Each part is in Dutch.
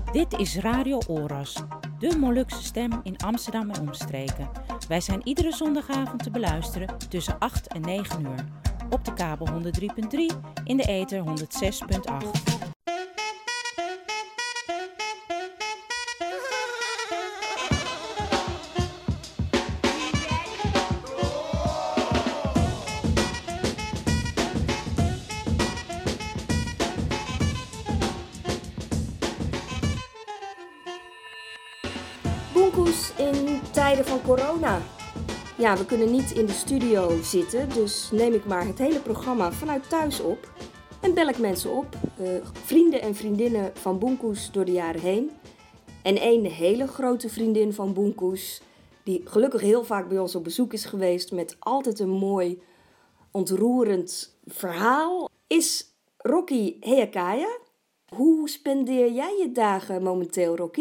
Dit is Radio Oras, de Molukse stem in Amsterdam en omstreken. Wij zijn iedere zondagavond te beluisteren tussen 8 en 9 uur. Op de kabel 103.3, in de ether 106.8. Boenkoes in tijden van corona. Ja, we kunnen niet in de studio zitten, dus neem ik maar het hele programma vanuit thuis op. En bel ik mensen op, vrienden en vriendinnen van Boenkoes door de jaren heen. En één hele grote vriendin van Boenkoes, die gelukkig heel vaak bij ons op bezoek is geweest met altijd een mooi, ontroerend verhaal, is Rocky Heakaya. Hoe spendeer jij je dagen momenteel, Rocky?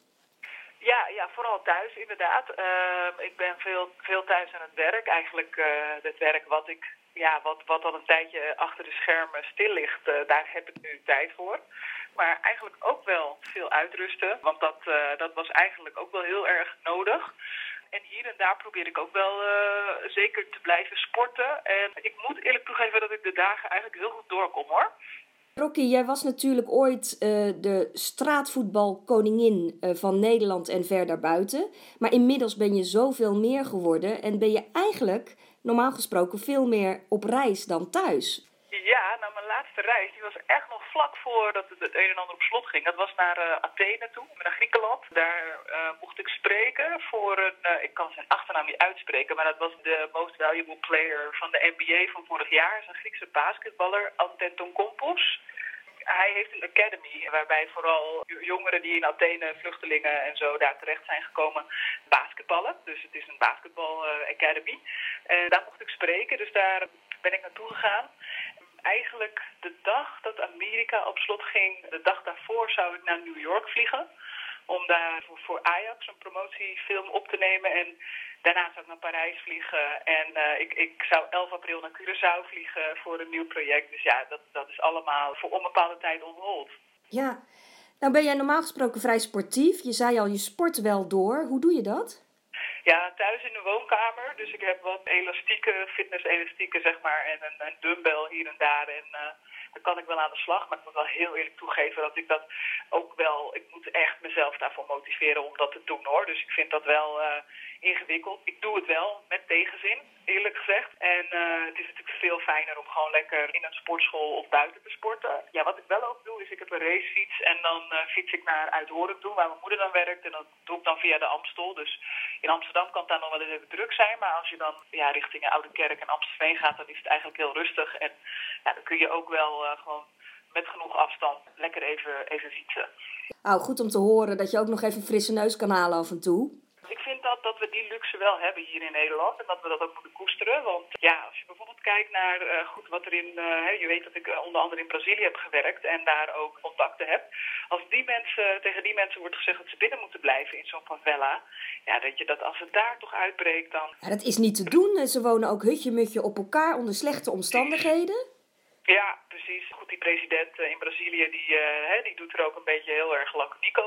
Ja, vooral thuis inderdaad. Ik ben veel thuis aan het werk. Eigenlijk het werk wat al een tijdje achter de schermen stil ligt, daar heb ik nu tijd voor. Maar eigenlijk ook wel veel uitrusten, want dat was eigenlijk ook wel heel erg nodig. En hier en daar probeer ik ook wel zeker te blijven sporten. En ik moet eerlijk toegeven dat ik de dagen eigenlijk heel goed doorkom, hoor. Rocky, jij was natuurlijk ooit de straatvoetbalkoningin van Nederland en ver daarbuiten. Maar inmiddels ben je zoveel meer geworden en ben je eigenlijk normaal gesproken veel meer op reis dan thuis. Ja, nou mijn laatste reis die was echt nog vlak voordat het een en ander op slot ging. Dat was naar Athene toe, naar Griekenland. Daar mocht ik spreken voor ik kan zijn achternaam niet uitspreken, maar dat was de most valuable player van de NBA van vorig jaar. Dat is een Griekse basketballer, Antetokounmpo. Hij heeft een academy waarbij vooral jongeren die in Athene, vluchtelingen en zo daar terecht zijn gekomen, basketballen. Dus het is een basketbal academy. En daar mocht ik spreken, dus daar ben ik naartoe gegaan. Eigenlijk de dag dat Amerika op slot ging, de dag daarvoor zou ik naar New York vliegen. Om daar voor Ajax een promotiefilm op te nemen. En daarna zou ik naar Parijs vliegen. En ik zou 11 april naar Curaçao vliegen voor een nieuw project. Dus ja, dat is allemaal voor onbepaalde tijd on hold. Ja, nou ben jij normaal gesproken vrij sportief. Je zei al, je sport wel door. Hoe doe je dat? Ja, thuis in de woonkamer. Dus ik heb wat elastieken, fitness-elastieken zeg maar. En een dumbbell hier en daar. En dan kan ik wel aan de slag. Maar ik moet wel heel eerlijk toegeven dat ik dat ook wel... Ik moet echt mezelf daarvoor motiveren om dat te doen, hoor. Dus ik vind dat wel ingewikkeld. Ik doe het wel met tegenzin, eerlijk gezegd. En het is natuurlijk veel fijner om gewoon lekker in een sportschool of buiten te sporten. Ja, wat ik wel ook doe is ik heb een racefiets. En dan fiets ik naar Uithoren toe, waar mijn moeder dan werkt. En dat doe ik dan via de Amstel. Dus in Amsterdam kan het daar nog wel eens even druk zijn. Maar als je dan richting Oudekerk en Amstelveen gaat, dan is het eigenlijk heel rustig. En ja, dan kun je ook wel gewoon met genoeg afstand lekker even fietsen. Nou, goed om te horen dat je ook nog even een frisse neus kan halen af en toe. Ik vind dat we die luxe wel hebben hier in Nederland en dat we dat ook moeten koesteren. Want ja, als je bijvoorbeeld kijkt naar wat er je weet dat ik onder andere in Brazilië heb gewerkt en daar ook contacten heb. Als tegen die mensen wordt gezegd dat ze binnen moeten blijven in zo'n favela, ja, dat als het daar toch uitbreekt dan... Ja, dat is niet te doen. Ze wonen ook hutje-mutje op elkaar onder slechte omstandigheden. Ja, precies. Goed, die president in Brazilië die doet er ook een beetje heel erg laconiek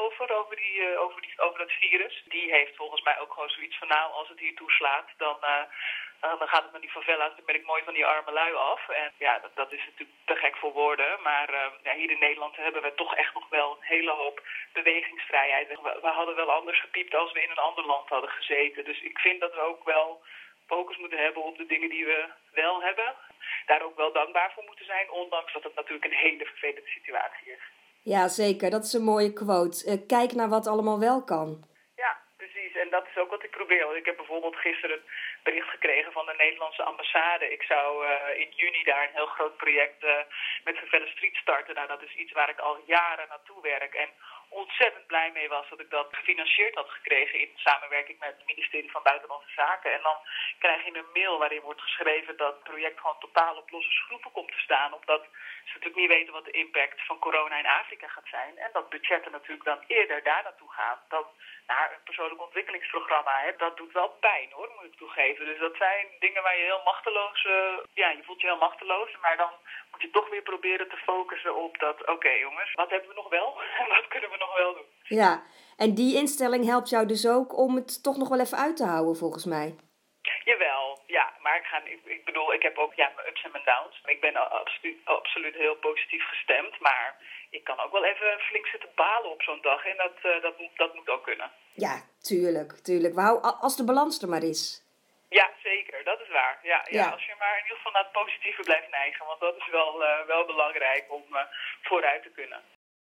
over dat virus. Die heeft volgens mij ook gewoon zoiets van, nou, als het hier toeslaat, dan gaat het met die favela's, dan ben ik mooi van die arme lui af. En ja, dat is natuurlijk te gek voor woorden. Maar hier in Nederland hebben we toch echt nog wel een hele hoop bewegingsvrijheid. We hadden wel anders gepiept als we in een ander land hadden gezeten. Dus ik vind dat we ook wel focus moeten hebben op de dingen die we wel hebben. Daar ook wel dankbaar voor moeten zijn, ondanks dat het natuurlijk een hele vervelende situatie is. Ja, zeker. Dat is een mooie quote. Kijk naar wat allemaal wel kan. Ja, precies. En dat is ook wat ik probeer. Want ik heb bijvoorbeeld gisteren een bericht gekregen van de Nederlandse ambassade. Ik zou in juni daar een heel groot project met Vervelle Street starten. Nou, dat is iets waar ik al jaren naartoe werk. En ontzettend blij mee was dat ik dat gefinancierd had gekregen in samenwerking met het ministerie van Buitenlandse Zaken. En dan krijg je een mail waarin wordt geschreven dat het project gewoon totaal op losse schroeven komt te staan. Omdat ze natuurlijk niet weten wat de impact van corona in Afrika gaat zijn. En dat budgetten natuurlijk dan eerder daar naartoe gaan dan naar een persoonlijk ontwikkelingsprogramma. Dat doet wel pijn, hoor, moet ik toegeven. Dus dat zijn dingen waar je heel machteloos, je voelt je heel machteloos. Maar dan moet je toch weer proberen te focussen op dat, oké, jongens, wat hebben we nog wel en wat kunnen we nog wel doen? Ja, en die instelling helpt jou dus ook om het toch nog wel even uit te houden, volgens mij. Jawel, ja, maar ik bedoel, ik heb ook mijn ups en mijn downs. Ik ben absoluut heel positief gestemd, maar ik kan ook wel even flink zitten balen op zo'n dag en dat moet ook kunnen. Ja, tuurlijk. Als de balans er maar is. Ja, zeker, dat is waar. Ja. Als je maar in ieder geval naar het positieve blijft neigen, want dat is wel belangrijk om vooruit te kunnen.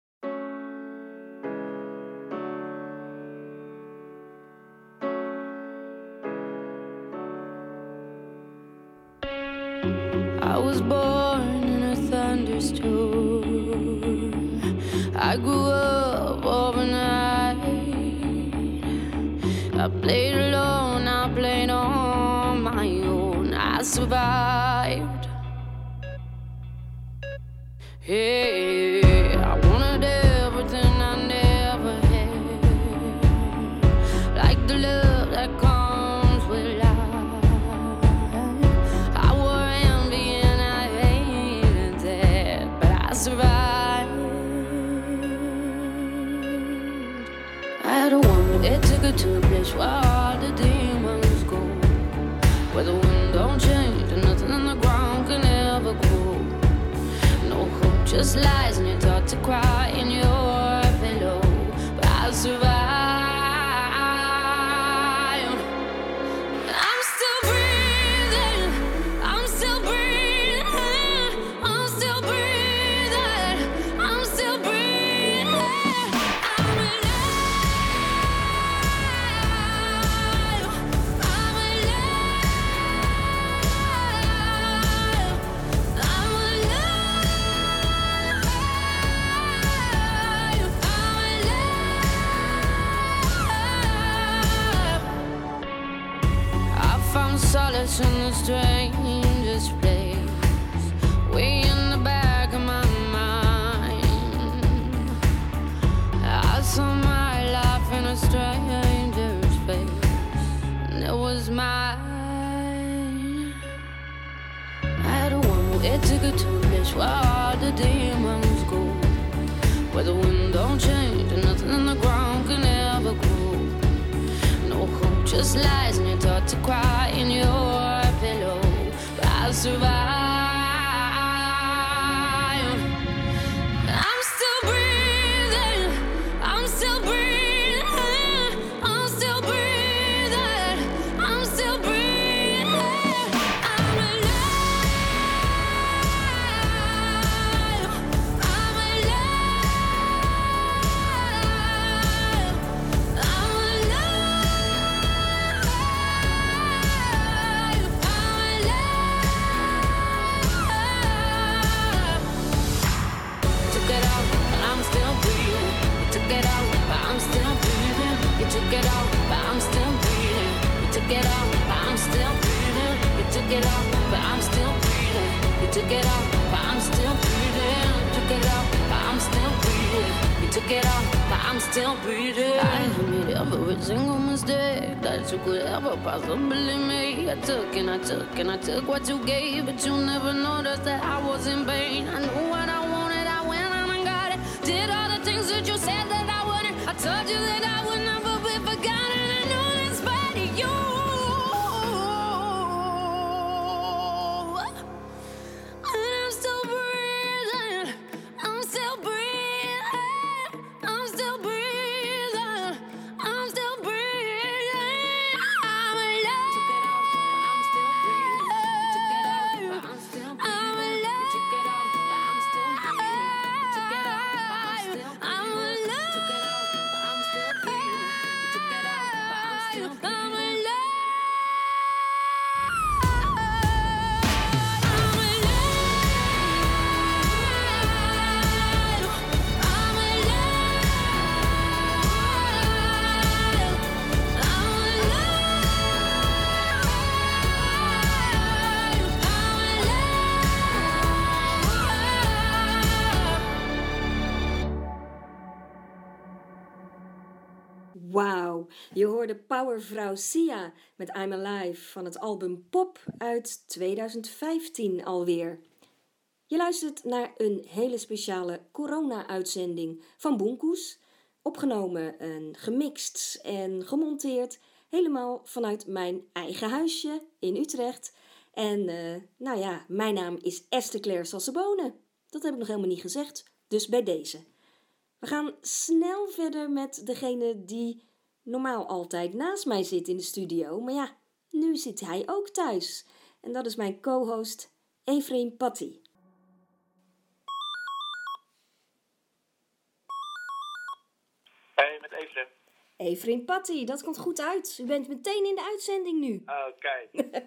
I was born in a thunderstorm. I grew up overnight. I played alone, I played on my own. I survived. Hey, I wanted everything I never had, like the love that comes with life. I wore envy and I hated that, but I survived. I had a woman that took her to a place where all the demons go, where the wind don't change and nothing on the ground can ever grow. No hope, just lies, and you're taught to cry in your pillow. But I survived. I'm still breathing. I'm still breathing. I'm still breathing. I'm still breathing. I'm alive. I'm alive. I'm I found solace in the strangest place, way in the back of my mind. I saw my life in a stranger's face, and it was mine. I had a woman that took her to a place where all the demons go, where the wind don't change and nothing on the ground can ever grow. No hope, just lies, and you're taught to cry in your pillow. But I survived. I'm still breathing. I'm still breathing. I'm still breathing. I'm still breathing. I'm alive. I'm alive. I'm took it out, but I'm still breathing. You took it out, but I'm still breathing. You took it out, but I'm still breathing. You took it out, but I'm still breathing. You took it out, but I'm still breathing. You took it out, but I'm still breathing. You took it out, but I'm still breathing. You took it out, but I'm still breathing. I made every single mistake that you could ever possibly make. I took and I took and I took what you gave, but you never noticed that I was in pain. I knew what I wanted, I went on and got it. Did all the things that you said that I wouldn't. I told you that I would never be forgotten. I know that's spite of you. And I'm still breathing. I'm still breathing. I'm still breathing. I'm still breathing. I'm alive. I'm still breathing. Took it out, but I'm still breathing. I'm alive. Took it out, but I'm still breathing. Took it out, but I'm still breathing. I'm alive. Took it out, but I'm still breathing. Took it out, but I'm still breathing. I'm alive. Wauw, je hoorde powervrouw Sia met I'm Alive van het album Pop uit 2015 alweer. Je luistert naar een hele speciale corona-uitzending van Boenkoes. Opgenomen en gemixt en gemonteerd. Helemaal vanuit mijn eigen huisje in Utrecht. En mijn naam is Esther Claire Sassebone. Dat heb ik nog helemaal niet gezegd. Dus bij deze. We gaan snel verder met degene die normaal altijd naast mij zit in de studio. Maar ja, nu zit hij ook thuis. En dat is mijn co-host Efrain Patti. Hey, met Efrain. Efrain Patti, dat komt goed uit. U bent meteen in de uitzending nu. Oh, kijk.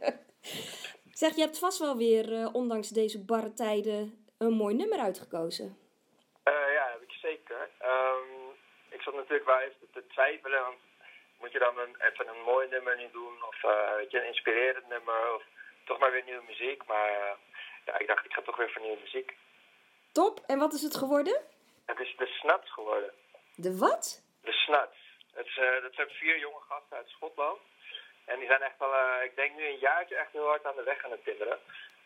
Zeg, je hebt vast wel weer, ondanks deze barre tijden, een mooi nummer uitgekozen. Ja, heb ik zeker. Ik zat natuurlijk wel even te twijfelen. Want moet je dan even een mooi nummer nu doen? Of een inspirerend nummer? Of toch maar weer nieuwe muziek? Maar ik dacht, ik ga toch weer voor nieuwe muziek. Top, en wat is het geworden? Het is de Snuts geworden. De wat? De Snuts. Dat zijn 4 jonge gasten uit Schotland. En die zijn echt al, ik denk nu een jaartje echt heel hard aan de weg aan het timmeren.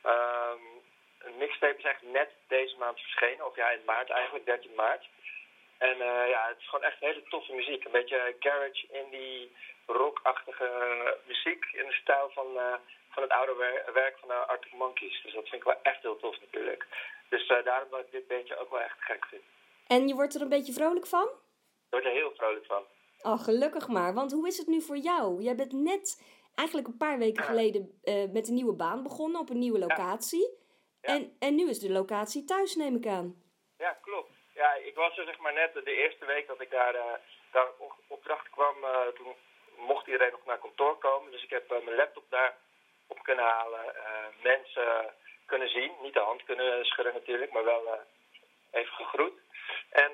Een mixtape is echt net deze maand verschenen. Of ja, in maart eigenlijk, 13 maart. En het is gewoon echt hele toffe muziek. Een beetje garage, indie, rockachtige muziek in de stijl van het oude werk van Arctic Monkeys. Dus dat vind ik wel echt heel tof natuurlijk. Dus daarom dat ik dit beetje ook wel echt gek vind. En je wordt er een beetje vrolijk van? Ik word er heel vrolijk van. Oh, gelukkig maar. Want hoe is het nu voor jou? Jij bent net eigenlijk een paar weken geleden met een nieuwe baan begonnen op een nieuwe locatie. Ja. En nu is de locatie thuis, neem ik aan. Ja, klopt. Ja, ik was er zeg maar net de eerste week dat ik daar opdracht kwam. Toen mocht iedereen nog naar kantoor komen. Dus ik heb mijn laptop daar op kunnen halen. Mensen kunnen zien. Niet de hand kunnen schudden natuurlijk, maar wel even gegroet. En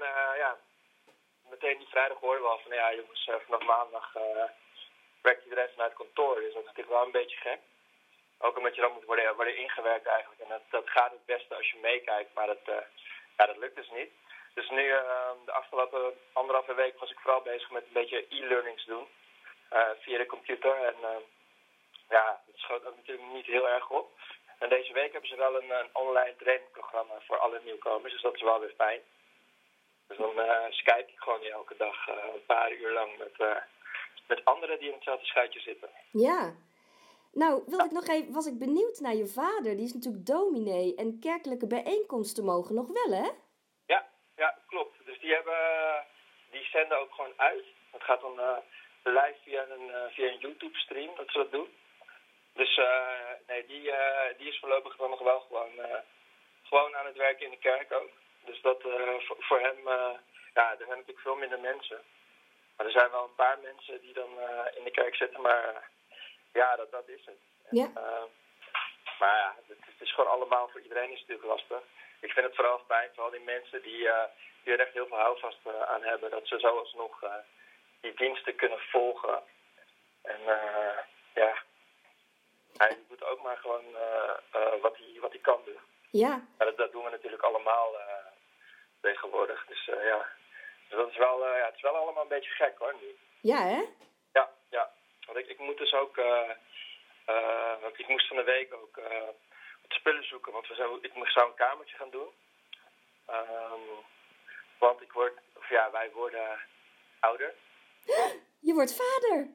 meteen die vrijdag hoorden we al van jongens, vanaf maandag werkt iedereen vanuit kantoor. Dus dat is natuurlijk wel een beetje gek. Ook omdat je dan moet worden ingewerkt eigenlijk. En dat gaat het beste als je meekijkt, maar dat lukt dus niet. Dus nu, de afgelopen 1,5 week was ik vooral bezig met een beetje e-learnings doen. Via de computer. En dat schoot ook natuurlijk niet heel erg op. En deze week hebben ze wel een online trainingprogramma voor alle nieuwkomers. Dus dat is wel weer fijn. Dus dan skype ik gewoon elke dag een paar uur lang met anderen die in hetzelfde schuitje zitten. Ja. Nou, was ik benieuwd naar je vader. Die is natuurlijk dominee en kerkelijke bijeenkomsten mogen nog wel, hè? Ja, klopt. Dus die zenden ook gewoon uit. Het gaat dan live via een YouTube-stream dat ze dat doen. Dus die is voorlopig dan nog wel gewoon aan het werken in de kerk ook. Dus dat voor hem, er zijn natuurlijk veel minder mensen. Maar er zijn wel een paar mensen die dan in de kerk zitten, maar dat is het. Ja. Maar het is gewoon allemaal, voor iedereen is het natuurlijk lastig. Ik vind het vooral fijn, vooral die mensen die er echt heel veel houvast aan hebben, dat ze zo alsnog die diensten kunnen volgen. En hij doet ook maar gewoon wat hij kan doen. Ja. Maar dat doen we natuurlijk allemaal tegenwoordig. Dus dus dat is wel, het is wel allemaal een beetje gek hoor nu. Ja, hè? Ja. Want ik moet dus ook, ik moest van de week ook wat spullen zoeken. Want ik zou een kamertje gaan doen. Want wij worden ouder. Je wordt vader!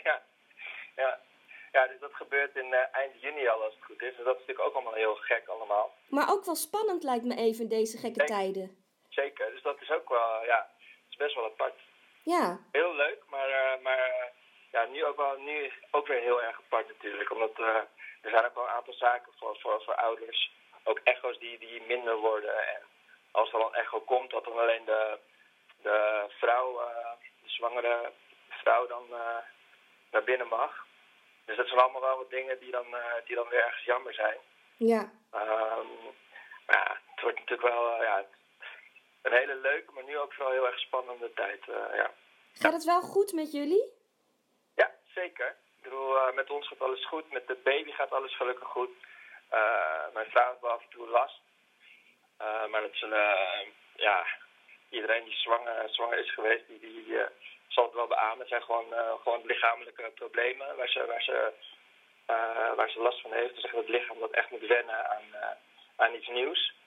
Ja, dus dat gebeurt in eind juni al als het goed is. En dat is natuurlijk ook allemaal heel gek allemaal. Maar ook wel spannend lijkt me even in deze gekke tijden. Zeker, dus dat is ook wel, het is best wel apart. Ja. Heel leuk, maar nu ook weer heel erg apart natuurlijk. Omdat er zijn ook wel een aantal zaken voor ouders. Ook echo's die minder worden. En als er dan een echo komt, dat dan alleen de vrouw, de zwangere vrouw dan naar binnen mag. Dus dat zijn allemaal wel wat dingen die dan weer ergens jammer zijn. Ja. Het wordt natuurlijk wel een hele leuke, maar nu ook vooral heel erg spannende tijd. Gaat het wel goed met jullie? Ja, zeker. Ik bedoel, met ons gaat alles goed. Met de baby gaat alles gelukkig goed. Mijn vrouw heeft wel af en toe last. Maar dat is iedereen die zwanger is geweest, die zal het wel beamen. Het zijn gewoon lichamelijke problemen waar ze last van heeft. Dus het lichaam dat echt moet wennen aan iets nieuws.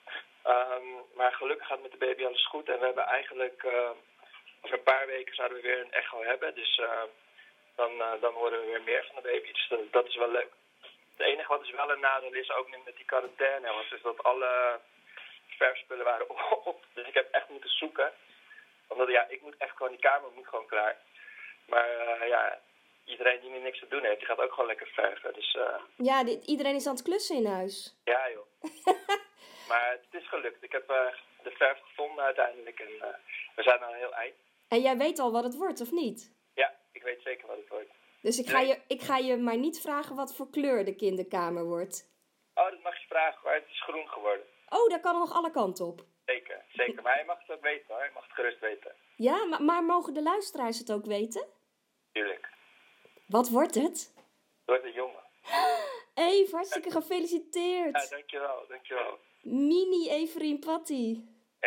Maar gelukkig gaat met de baby alles goed. En we hebben eigenlijk... over een paar weken zouden we weer een echo hebben. Dus dan horen we weer meer van de baby. Dus dat is wel leuk. Het enige wat dus wel een nadeel is, ook nu met die quarantaine, was dus dat alle verfspullen waren op. Dus ik heb echt moeten zoeken. Omdat ik moet echt gewoon, die kamer moet gewoon klaar. Maar iedereen die nu niks te doen heeft, die gaat ook gewoon lekker verven. Dus, ja, iedereen is aan het klussen in huis. Ja joh. Maar het is gelukt. Ik heb de verf gevonden uiteindelijk en we zijn al heel eind. En jij weet al wat het wordt, of niet? Ja, ik weet zeker wat het wordt. Dus ik ga je maar niet vragen wat voor kleur de kinderkamer wordt. Oh, dat mag je vragen hoor. Het is groen geworden. Oh, daar kan nog alle kanten op. Zeker. Maar je mag het ook weten hoor. Je mag het gerust weten. Ja, maar mogen de luisteraars het ook weten? Tuurlijk. Wat wordt het? Het wordt een jongen. Eve, hartstikke gefeliciteerd. Ja, dankjewel. Mini Everien Patty.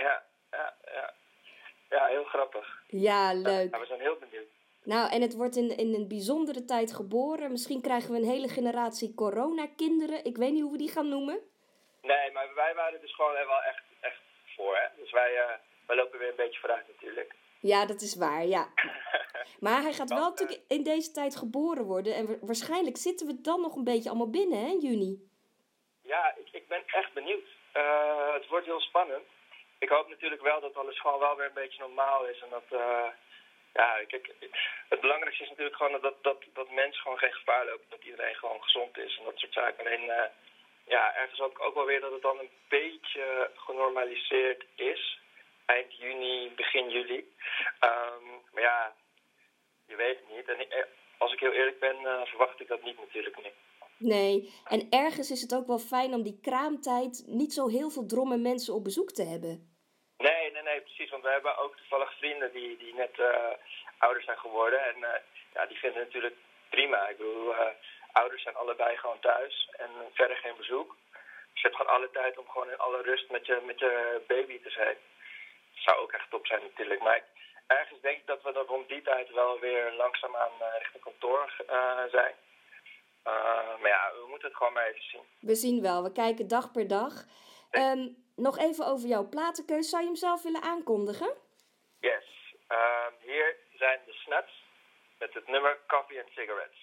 Ja, heel grappig. Ja, leuk. Ja, we zijn heel benieuwd. Nou, en het wordt in een bijzondere tijd geboren. Misschien krijgen we een hele generatie coronakinderen. Ik weet niet hoe we die gaan noemen. Nee, maar wij waren dus gewoon wel echt voor, hè. Dus wij lopen weer een beetje vooruit natuurlijk. Ja, dat is waar, ja. Maar hij gaat wel natuurlijk in deze tijd geboren worden. En waarschijnlijk zitten we dan nog een beetje allemaal binnen, hè, in juni. Ja, ik ben echt benieuwd. Het wordt heel spannend. Ik hoop natuurlijk wel dat alles gewoon wel weer een beetje normaal is. En dat, kijk, het belangrijkste is natuurlijk gewoon dat mensen gewoon geen gevaar lopen. Dat iedereen gewoon gezond is en dat soort zaken. Alleen, ergens ook wel weer dat het dan een beetje genormaliseerd is. Eind juni, begin juli. Maar ja, je weet het niet. En als ik heel eerlijk ben, verwacht ik dat niet natuurlijk niet. Nee, en ergens is het ook wel fijn om die kraamtijd niet zo heel veel dromme mensen op bezoek te hebben. Nee, precies. Want we hebben ook toevallig vrienden die net ouder zijn geworden. En die vinden het natuurlijk prima. Ik bedoel, ouders zijn allebei gewoon thuis en verder geen bezoek. Dus je hebt gewoon alle tijd om gewoon in alle rust met je baby te zijn. Dat zou ook echt top zijn natuurlijk. Maar ergens denk ik dat we dan rond die tijd wel weer langzaamaan richting kantoor zijn. Maar ja, we moeten het gewoon maar even zien. We zien wel, we kijken dag per dag. Nog even over jouw platenkeus. Zou je hem zelf willen aankondigen? Yes. Hier zijn de Snuts met het nummer Coffee and Cigarettes.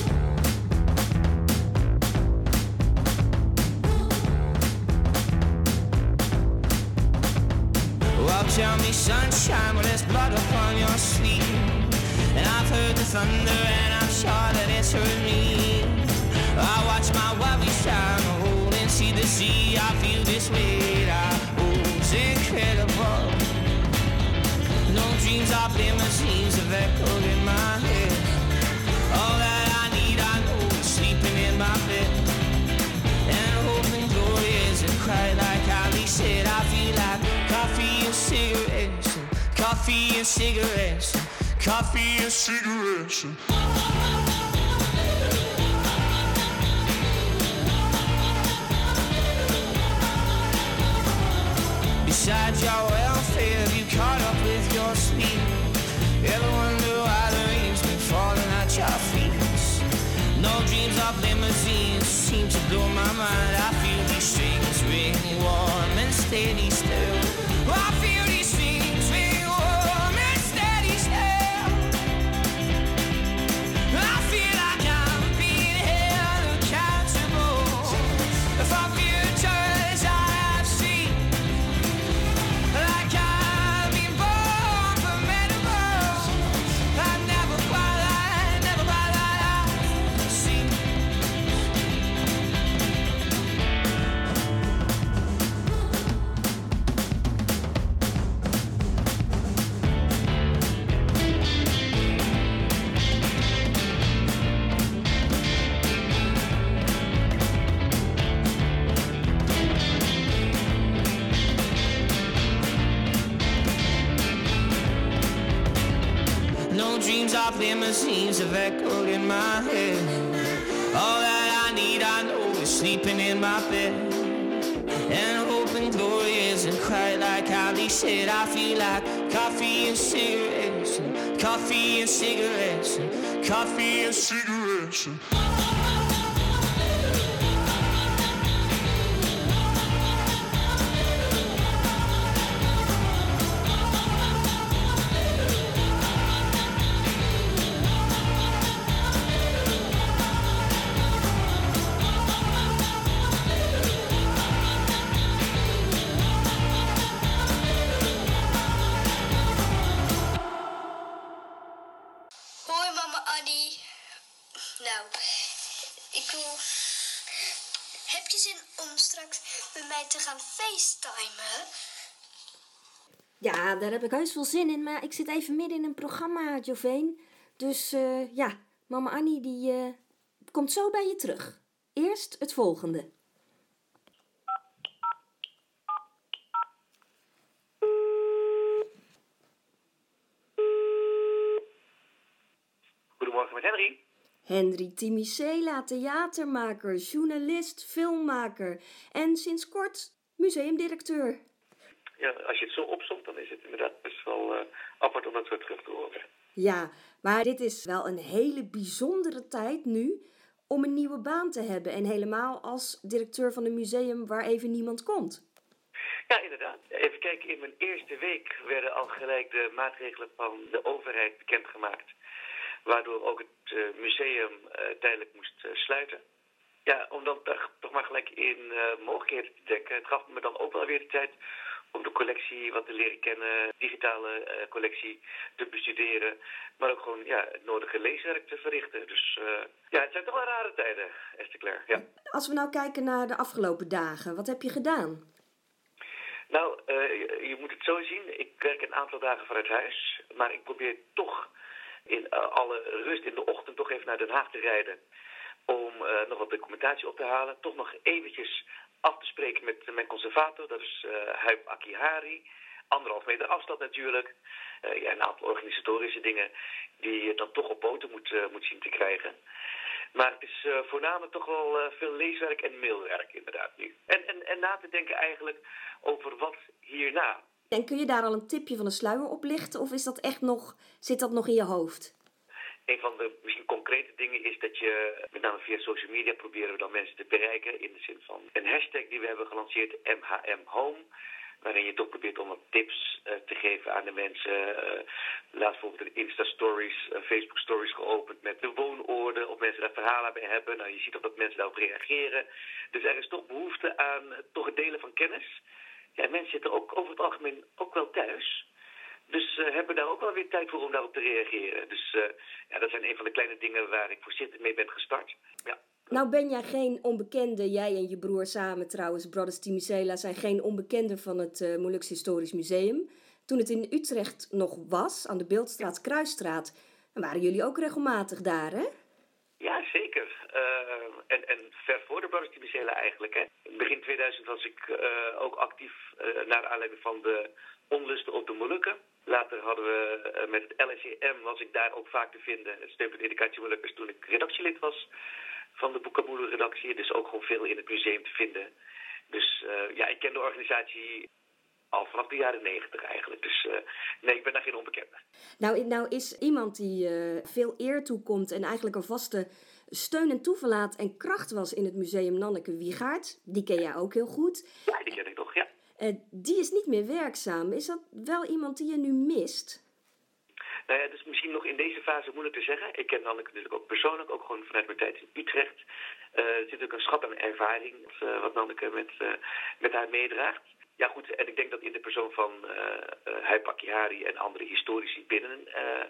Well, tell me sunshine, well, there's blood upon your sleeve. And I've heard the thunder and I'm sure that it's heard me. I watch my worries shine, hold and see the sea. I feel this weight, it's incredible. No dreams of limousines have echoed in my head. All that I need, I know, is sleeping in my bed. And hope and glory isn't quite like Ali said. I feel like coffee and cigarettes, coffee and cigarettes, coffee and cigarettes. Besides your welfare, have you caught up with your sleep? Ever wonder why the rain's been falling at your feet? No dreams of limousines seem to blow my mind. I feel these strings ring warm and steady still. I feel these strings ring warm and steady still. I feel like I'm being held accountable for futures I have seen. Like I've been born for medical. I never quite see. No dreams of limousines have echoed in my head. All that I need, I know, is sleeping in my bed. And hope and glory isn't quite like Ali said. I feel like coffee and cigarettes, coffee and cigarettes, coffee and cigarettes. Nou, ik bedoel, heb je zin om straks met mij te gaan facetimen? Ja, daar heb ik heus veel zin in, maar ik zit even midden in een programma, Joveen. Dus mama Annie die komt zo bij je terug. Eerst het volgende. Goedemorgen met Henry. Henry Timicela, theatermaker, journalist, filmmaker en sinds kort museumdirecteur. Ja, als je het zo opzomt, dan is het inderdaad best wel apart om dat zo terug te horen. Ja, maar dit is wel een hele bijzondere tijd nu om een nieuwe baan te hebben. En helemaal als directeur van een museum waar even niemand komt. Ja, inderdaad. Even kijken, in mijn eerste week werden al gelijk de maatregelen van de overheid bekendgemaakt. Waardoor ook het museum tijdelijk moest sluiten. Ja, om dan toch maar gelijk in mogelijkheden te denken. Het gaf me dan ook wel weer de tijd om de collectie wat te leren kennen, digitale collectie te bestuderen, maar ook gewoon het nodige leeswerk te verrichten. Dus het zijn toch wel rare tijden, Esther Claire. Ja. Als we nou kijken naar de afgelopen dagen, wat heb je gedaan? Nou, je moet het zo zien. Ik werk een aantal dagen vanuit huis, maar ik probeer toch in alle rust in de ochtend toch even naar Den Haag te rijden om nog wat documentatie op te halen. Toch nog eventjes af te spreken met mijn conservator, dat is Huip Akihari. 1,5 meter afstand natuurlijk. Een aantal organisatorische dingen die je dan toch op poten moet zien te krijgen. Maar het is voornamelijk toch wel veel leeswerk en mailwerk inderdaad nu. En na te denken eigenlijk over wat hierna. En kun je daar al een tipje van de sluier oplichten of is dat echt zit dat nog in je hoofd? Een van de misschien concrete dingen is dat je, met name via social media, proberen we dan mensen te bereiken in de zin van een hashtag die we hebben gelanceerd, MHM Home, waarin je toch probeert om wat tips te geven aan de mensen. Laatst bijvoorbeeld een Insta-stories, Facebook-stories geopend met de woonorde, of mensen daar verhalen bij hebben. Nou, je ziet ook dat mensen daarop reageren. Dus er is toch behoefte aan toch het delen van kennis. Ja, mensen zitten ook over het algemeen ook wel thuis. Dus hebben daar ook wel weer tijd voor om daarop te reageren. Dus dat zijn een van de kleine dingen waar ik voorzichtig mee ben gestart. Ja. Nou ben jij geen onbekende, jij en je broer samen trouwens, Brothers Timicela, zijn geen onbekende van het Molukse Historisch Museum. Toen het in Utrecht nog was, aan de Beeldstraat, Kruisstraat, waren jullie ook regelmatig daar, hè? Ja, zeker. En ver voor de Brothers Timicela eigenlijk. Hè. In begin 2000 was ik ook actief naar aanleiding van de onlusten op de Molukken. Later hadden we met het LSEM, was ik daar ook vaak te vinden, het steunpunt Educatie Molukkers, toen ik redactielid was van de Boekamoelu-redactie. Dus ook gewoon veel in het museum te vinden. Dus ik ken de organisatie al vanaf de jaren 90 eigenlijk. Dus nee, ik ben daar geen onbekende. Nou is iemand die veel eer toekomt en eigenlijk een vaste steun en toeverlaat en kracht was in het museum, Nanneke Wiegaert. Die ken jij ook heel goed. Ja, die ken ik toch, ja. Die is niet meer werkzaam. Is dat wel iemand die je nu mist? Nou ja, het is misschien nog in deze fase moeilijk te zeggen. Ik ken Nanneke natuurlijk ook persoonlijk, ook gewoon vanuit mijn tijd in Utrecht. Er zit ook een schat aan ervaring wat Nanneke met haar meedraagt. Ja goed, en ik denk dat in de persoon van Huip Akihari en andere historici binnen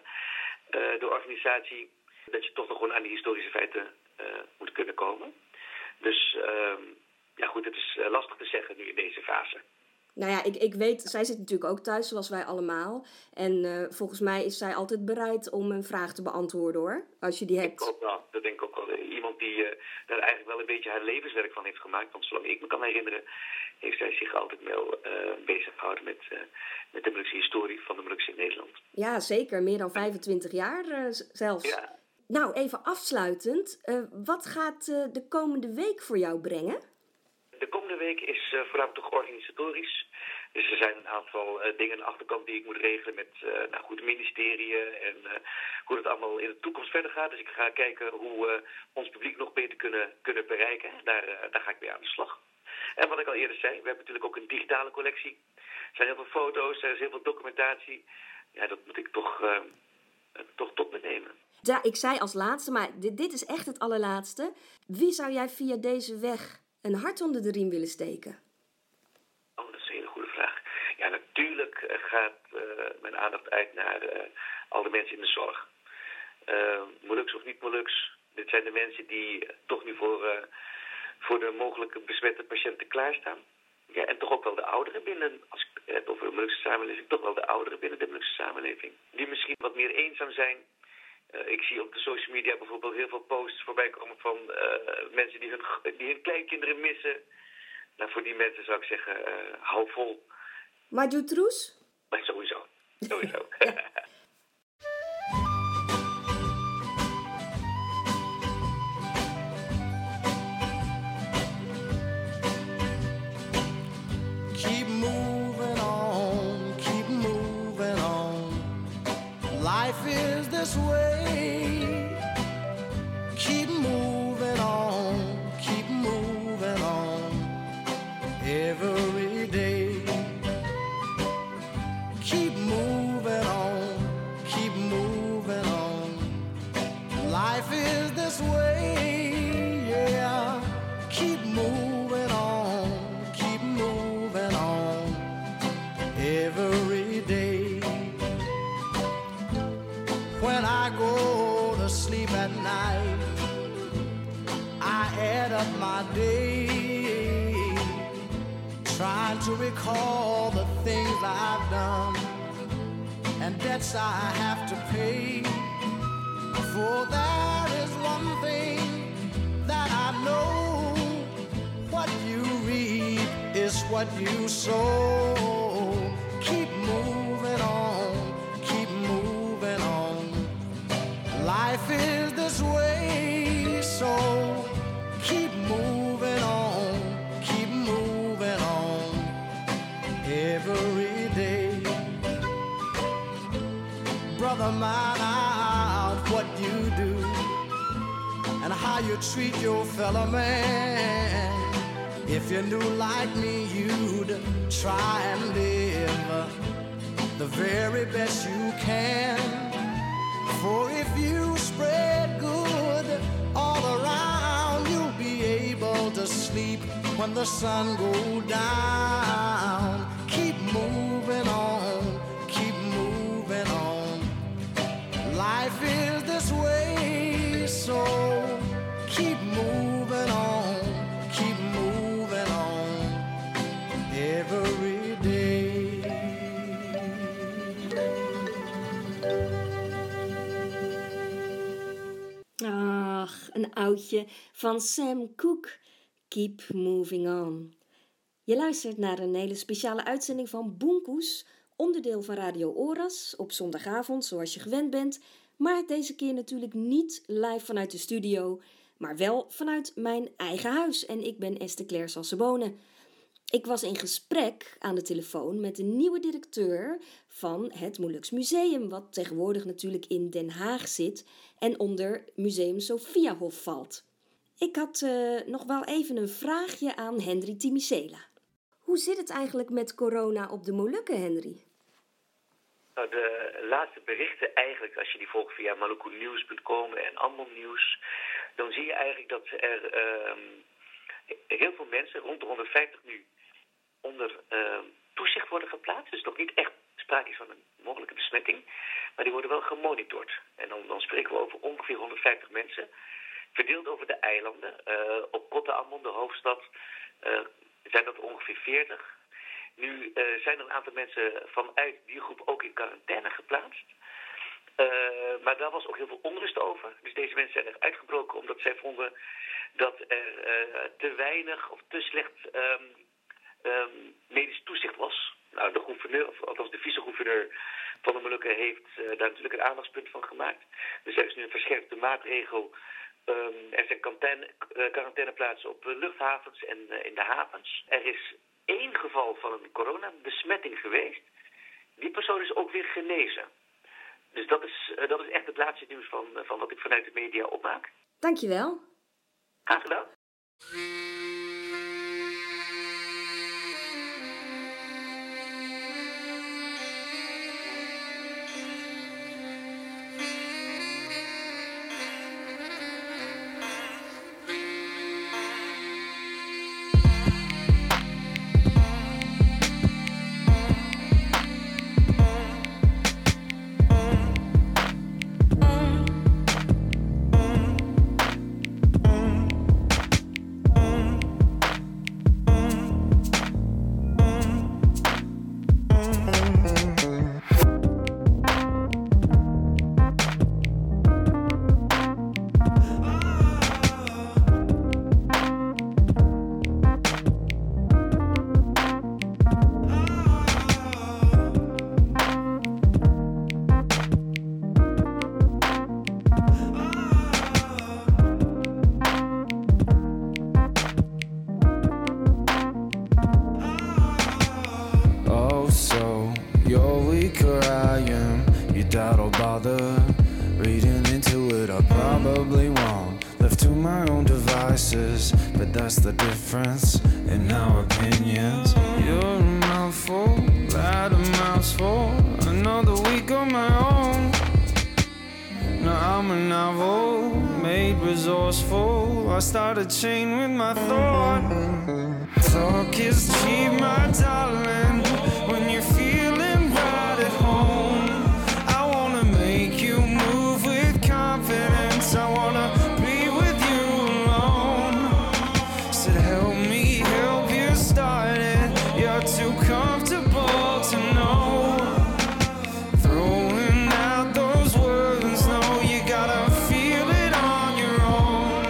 de organisatie, dat je toch nog gewoon aan die historische feiten moet kunnen komen. Dus goed, het is lastig te zeggen nu in deze fase. Nou ja, ik weet, zij zit natuurlijk ook thuis, zoals wij allemaal. En volgens mij is zij altijd bereid om een vraag te beantwoorden, hoor. Als je die hebt. Dat denk ik ook wel. Iemand die daar eigenlijk wel een beetje haar levenswerk van heeft gemaakt. Want zolang ik me kan herinneren, heeft zij zich altijd wel bezig gehouden met de Molukse historie van de Molukse in Nederland. Ja, zeker. Meer dan 25 jaar zelfs. Ja. Nou, even afsluitend. Wat gaat de komende week voor jou brengen? De komende week is voornamelijk toch organisatorisch. Dus er zijn een aantal dingen aan de achterkant die ik moet regelen met de ministeriën en hoe het allemaal in de toekomst verder gaat. Dus ik ga kijken hoe ons publiek nog beter kunnen bereiken. Daar ga ik mee aan de slag. En wat ik al eerder zei, we hebben natuurlijk ook een digitale collectie. Er zijn heel veel foto's, er is heel veel documentatie. Ja, dat moet ik toch tot me nemen. Ja, ik zei als laatste, maar dit is echt het allerlaatste. Wie zou jij via deze weg een hart onder de riem willen steken? Oh, dat is een hele goede vraag. Ja, natuurlijk gaat mijn aandacht uit naar al de mensen in de zorg. Moluks of niet Moluks, Dit zijn de mensen die toch nu voor de mogelijke besmette patiënten klaarstaan. Ja, en toch ook wel de ouderen binnen, als ik het heb over de Molukse samenleving, toch wel de ouderen binnen de Molukse samenleving. Die misschien wat meer eenzaam zijn. Ik zie op de social media bijvoorbeeld heel veel posts voorbij komen van mensen die hun kleinkinderen missen. Nou, voor die mensen zou ik zeggen, hou vol. Maar doe troes? Maar sowieso. Keep moving on. Life is this way. Keep moving on. Every day. Keep moving on. Life is this way, yeah. Keep moving on. Every day. When I go to sleep at night, I add up my day, trying to recall the things I've done and debts I have to pay. For there is one thing that I know, what you reap is what you sow. Keep moving on. Life is this way, so keep moving on. Every day. Brother, mind out what you do and how you treat your fellow man. If you knew like me, you'd try and live the very best you can. For if you spread good all around, you'll be able to sleep when the sun goes down. Keep moving on. Life is this way, so keep moving on. Every day. Ach, een oudje van Sam Cooke. Keep moving on. Je luistert naar een hele speciale uitzending van Boenkoes, onderdeel van Radio Oras, op zondagavond zoals je gewend bent, maar deze keer natuurlijk niet live vanuit de studio, maar wel vanuit mijn eigen huis. En ik ben Esther Claire Sassebone. Ik was in gesprek aan de telefoon met de nieuwe directeur van het Moluks Museum, wat tegenwoordig natuurlijk in Den Haag zit en onder Museum Sophiahof valt. Ik had nog wel even een vraagje aan Henry Timicela. Hoe zit het eigenlijk met corona op de Molukken, Henry? Nou, de laatste berichten eigenlijk, als je die volgt via malukunews.com en Ambon Nieuws, dan zie je eigenlijk dat er heel veel mensen, rond de 150 nu, onder toezicht worden geplaatst. Dus nog niet echt sprake is van een mogelijke besmetting, maar die worden wel gemonitord. En dan spreken we over ongeveer 150 mensen, verdeeld over de eilanden. Op Kota Ambon, de hoofdstad, zijn dat ongeveer 40. Nu zijn er een aantal mensen vanuit die groep ook in quarantaine geplaatst. Maar daar was ook heel veel onrust over. Dus deze mensen zijn er uitgebroken omdat zij vonden dat er te weinig of te slecht medisch toezicht was. Nou, de gouverneur, of althans de vice-gouverneur van de Molukken heeft daar natuurlijk een aandachtspunt van gemaakt. Dus er is nu een verscherpte maatregel. Er zijn quarantaineplaatsen op luchthavens en in de havens. Er is 1 geval van een coronabesmetting geweest. Die persoon is ook weer genezen. Dus dat is echt het laatste nieuws van wat ik vanuit de media opmaak. Dankjewel. Graag gedaan. bother reading into it. I probably won't. Left to my own devices, but that's the difference in our opinions. You're a mouthful, that a mouthful. Another week on my own. Now I'm a novel, made resourceful. I start a chain with my thought. Talk is cheap, my darling. When you're feeling right at home, I wanna make you move with confidence. I wanna be with you alone. Said help me help you start it. You're too comfortable to know. Throwing out those words, no, you gotta feel it on your own.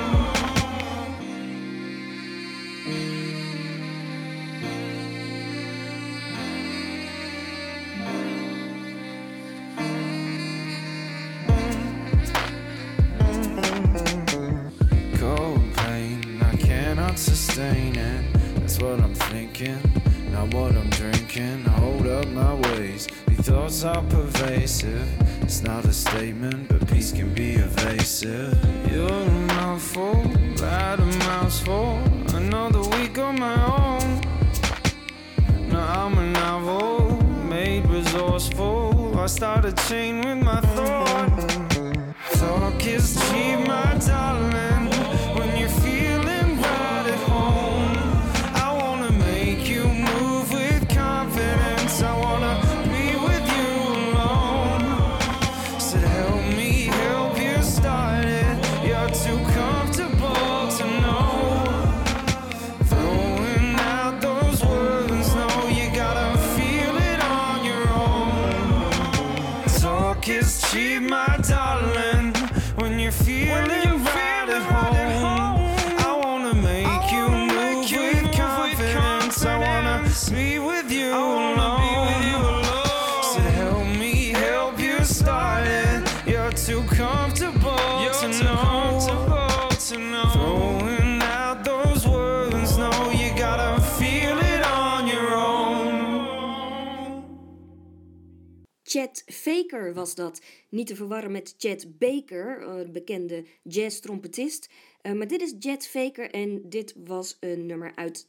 Cold pain, I cannot sustain it. That's what I'm thinking, not what I'm drinking. I hold up my ways, these thoughts are pervasive. It's not a statement, but peace can be evasive. You're a mouthful, that a mouthful. Another week on my own. Now I'm a novel, made resourceful. I start a chain with my thought. Talk is cheap, my darling. When you're feeling right at home, I wanna make you move with confidence. I wanna be with you alone. Said help me help you start it. You're too comfortable to know. Throwing out those words, no, you gotta feel it on your own. Talk is cheap, my darling. When you're feeling right at home, I wanna make you move with confidence. I wanna be with you alone. Said help me help you start it. You're too comfortable to know. Throwing out those words, no, you gotta feel it on your own. Chet Faker was dat. Niet te verwarren met Chet Baker, bekende jazz-trompetist. Maar dit is Chet Faker en dit was een nummer uit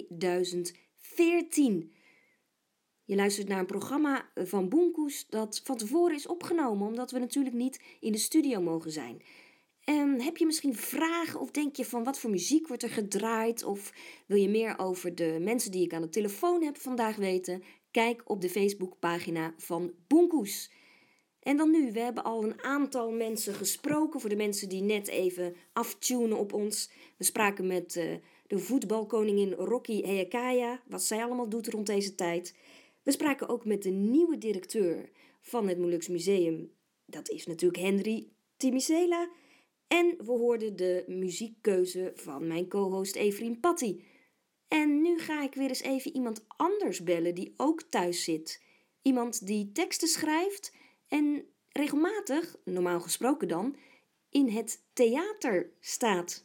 2014. Je luistert naar een programma van Boenkoes dat van tevoren is opgenomen, omdat we natuurlijk niet in de studio mogen zijn. Heb je misschien vragen of denk je van wat voor muziek wordt er gedraaid? Of wil je meer over de mensen die ik aan de telefoon heb vandaag weten? Kijk op de Facebookpagina van Boenkoes. En dan nu, we hebben al een aantal mensen gesproken. Voor de mensen die net even aftunen op ons. We spraken met de voetbalkoningin Rocky Heakaya, wat zij allemaal doet rond deze tijd. We spraken ook met de nieuwe directeur van het Molux Museum. Dat is natuurlijk Henry Timisela. En we hoorden de muziekkeuze van mijn co-host Efrien Patty. En nu ga ik weer eens even iemand anders bellen die ook thuis zit. Iemand die teksten schrijft en regelmatig, normaal gesproken dan, in het theater staat.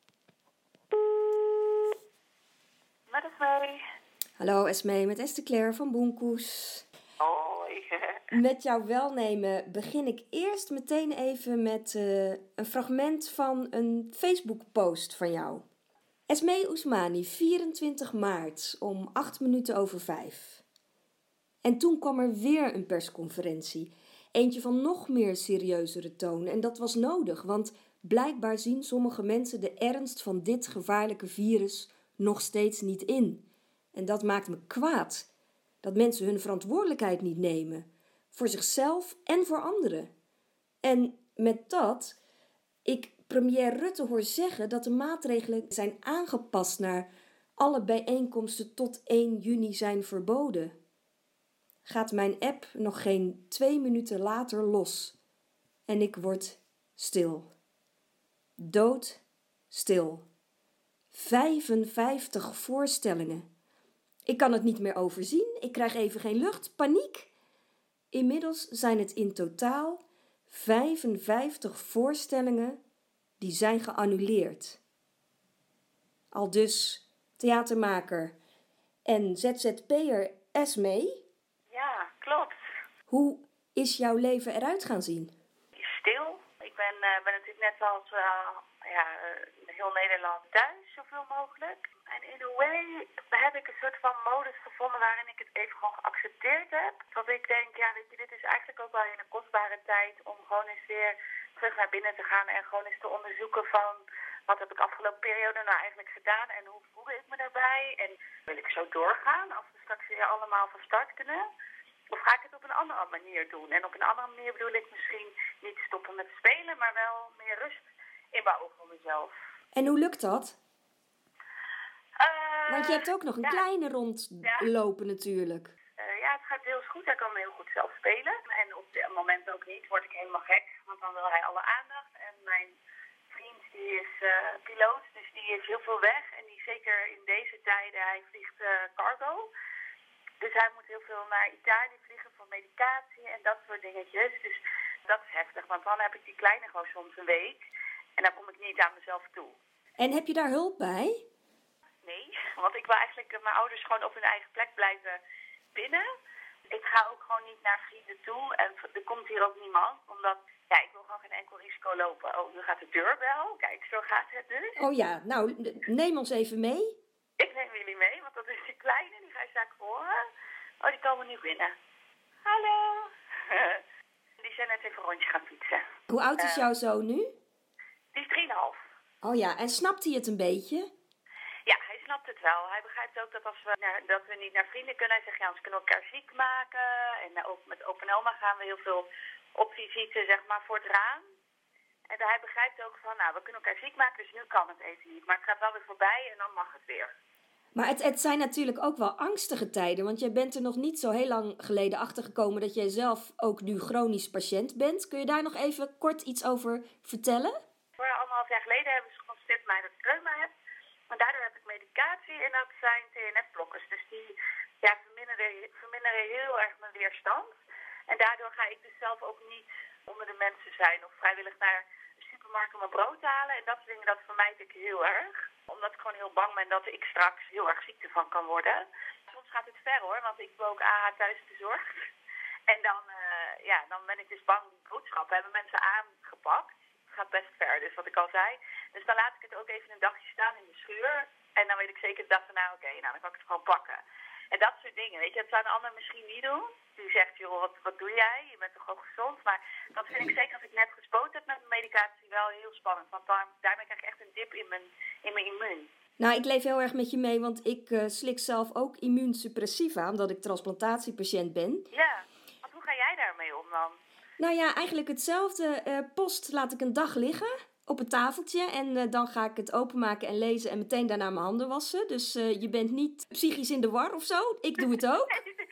Met Esmee. Hallo Esmee, met Esther Claire van Boenkoes. Hoi. Met jouw welnemen begin ik eerst meteen even met een fragment van een Facebook-post van jou. Esmee Oesmani, 24 maart om 5:08. En toen kwam er weer een persconferentie. Eentje van nog meer serieuzere toon. En dat was nodig, want blijkbaar zien sommige mensen de ernst van dit gevaarlijke virus nog steeds niet in. En dat maakt me kwaad. Dat mensen hun verantwoordelijkheid niet nemen. Voor zichzelf en voor anderen. En met dat, ik premier Rutte hoor zeggen dat de maatregelen zijn aangepast naar alle bijeenkomsten tot 1 juni zijn verboden. Gaat mijn app nog geen 2 minuten later los. En ik word stil. Doodstil. 55 voorstellingen. Ik kan het niet meer overzien. Ik krijg even geen lucht. Paniek. Inmiddels zijn het in totaal 55 voorstellingen die zijn geannuleerd. Aldus theatermaker en ZZP'er Esmee. Ja, klopt. Hoe is jouw leven eruit gaan zien? Stil. Ik ben natuurlijk net als heel Nederland thuis, zoveel mogelijk. En in a way heb ik een soort van modus gevonden waarin ik het even gewoon geaccepteerd heb. Dat ik denk, ja, weet je, dit is eigenlijk ook wel in een kostbare tijd om gewoon eens weer terug naar binnen te gaan en gewoon eens te onderzoeken van wat heb ik afgelopen periode nou eigenlijk gedaan en hoe voelde ik me daarbij en wil ik zo doorgaan als we straks weer allemaal van start kunnen? Of ga ik het op een andere manier doen? En op een andere manier bedoel ik misschien niet stoppen met spelen, maar wel meer rust inbouwen voor mezelf. En hoe lukt dat? Want je hebt ook nog een kleine rondlopen natuurlijk. Ja, het gaat deels goed. Hij kan heel goed zelf spelen. En op dit moment ook niet, word ik helemaal gek. Want dan wil hij alle aandacht. En mijn vriend die is piloot, dus die is heel veel weg. En die zeker in deze tijden, hij vliegt cargo. Dus hij moet heel veel naar Italië vliegen voor medicatie en dat soort dingetjes. Dus dat is heftig, want dan heb ik die kleine gewoon soms een week. En dan kom ik niet aan mezelf toe. En heb je daar hulp bij? Nee, want ik wil eigenlijk mijn ouders gewoon op hun eigen plek blijven binnen. Ik ga ook gewoon niet naar vrienden toe en er komt hier ook niemand. Omdat, ja, ik wil gewoon geen enkel risico lopen. Oh, nu gaat de deurbel. Kijk, zo gaat het dus. Oh ja, nou, neem ons even mee. Ik neem jullie mee, want dat is die kleine, die ga je straks horen. Oh, die komen nu binnen. Hallo. Die zijn net even een rondje gaan fietsen. Hoe oud is jouw zoon nu? Die is 3,5. Oh ja, en snapt hij het een beetje? Ja, hij snapt het wel. Hij begrijpt ook dat als we niet naar vrienden kunnen, hij zegt ja, anders kunnen we elkaar ziek maken. En ook met opa en oma gaan we heel veel op visite, zeg maar, voor het raam. En hij begrijpt ook van, nou, we kunnen elkaar ziek maken, dus nu kan het even niet. Maar het gaat wel weer voorbij en dan mag het weer. Maar het zijn natuurlijk ook wel angstige tijden, want jij bent er nog niet zo heel lang geleden achtergekomen dat jij zelf ook nu chronisch patiënt bent. Kun je daar nog even kort iets over vertellen? 1,5 jaar geleden hebben ze geconstateerd mij dat ik reuma heb. Maar daardoor heb ik medicatie en dat zijn TNF-blokkers. Dus die verminderen heel erg mijn weerstand. En daardoor ga ik dus zelf ook niet onder de mensen zijn of vrijwillig naar de supermarkt om mijn brood te halen. En dat soort dingen, dat vermijd ik heel erg. Omdat ik gewoon heel bang ben dat ik straks heel erg ziek ervan kan worden. Soms gaat het ver hoor, want ik ben ook thuis bezorgd. En dan ben ik dus bang, die boodschappen hebben mensen aangepakt. Het gaat best ver, dus wat ik al zei. Dus dan laat ik het ook even een dagje staan in de schuur. En dan weet ik zeker de dag daarna, oké, dan kan ik het gewoon pakken. En dat soort dingen, weet je, dat zou een ander misschien niet doen. Die zegt, joh, wat doe jij? Je bent toch ook gezond? Maar dat vind ik zeker als ik net gespoten heb met mijn medicatie wel heel spannend. Want daarmee krijg ik echt een dip in mijn immuun. Nou, ik leef heel erg met je mee, want ik slik zelf ook immuunsuppressiva, omdat ik transplantatiepatiënt ben. Ja, want hoe ga jij daarmee om dan? Nou ja, eigenlijk hetzelfde. Post laat ik een dag liggen op het tafeltje en dan ga ik het openmaken en lezen en meteen daarna mijn handen wassen. Dus je bent niet psychisch in de war of zo. Ik doe het ook.